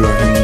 ابراهیمی.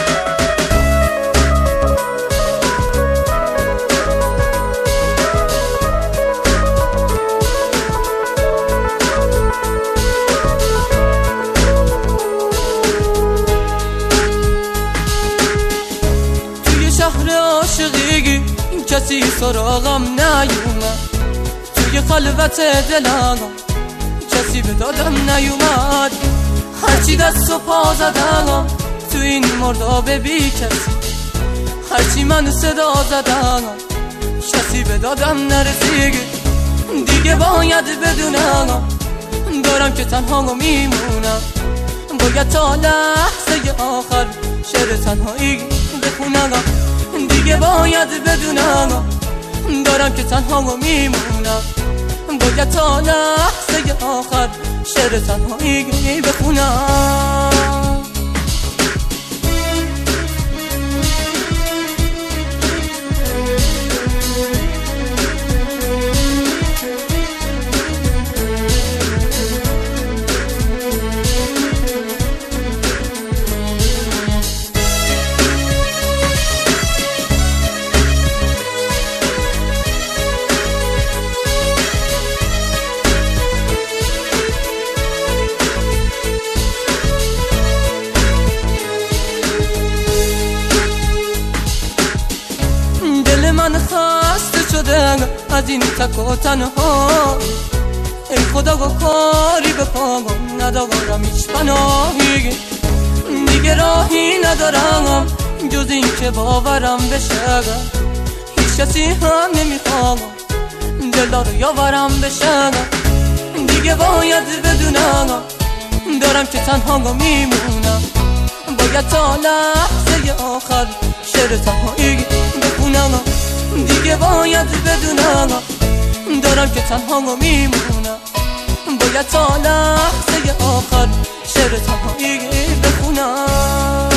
توی شهر عاشقیگی کسی سراغم نیومد، توی خلوت دلم کسی به دادم نیومد. هرچی دست و پا زدم تو این مرداب بی کسی، هرچی من صدا زدم کسی به دادم نرسید. دیگه باید بدونم دارم که تنها میمونم، باید تا لحظه آخر شعر تنهایی بخونم. دیگه باید بدونم دارم که تنها میمونم، باید تا لحظه آخر شعر تنهایی بخونم. من خسته شدم از این تک و تنها، ای خدا با کاری به پام ندارم هیچ پناهی. دیگه راهی ندارم جز این که باورم بشه، هیچ کسی هم نمیخوام دلدار یاورم بشه. دیگه باید بدونم دارم که تنها میمونم، باید تا لحظه آخر شعر تنهایی بخونم. دیگه باید بدونم دارم که تنها میمونم، باید تا لحظه آخر شعر تنهایی بخونم.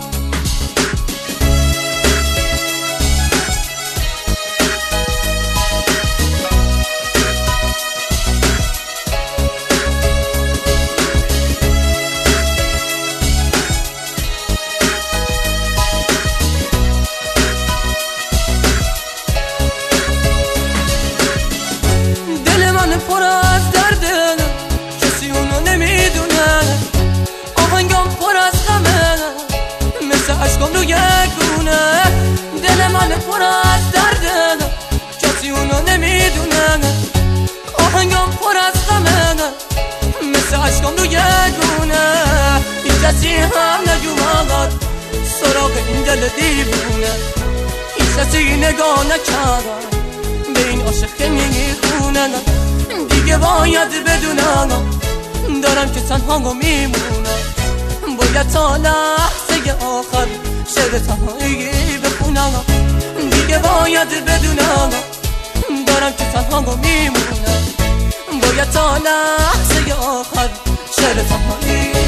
پر از درده کسی اونو نمیدونه، آهنگام پر از غمه مثل عشقام رو یکونه. دل من پر از درده کسی اونو نمیدونه، آهنگام پر از غمه مثل عشقام رو یکونه. هیچ کسی هم نیومد سراغ این دل دیوونه، هیچ کسی نگاه نکرد به این عاشق که میخونه. دیگه باید بدونم دارم که تنها میمونم، باید تا لحظه آخر شعر تنهایی بخونم. دیگه باید بدونم دارم که تنها میمونم، باید تا لحظه آخر شعر تنهایی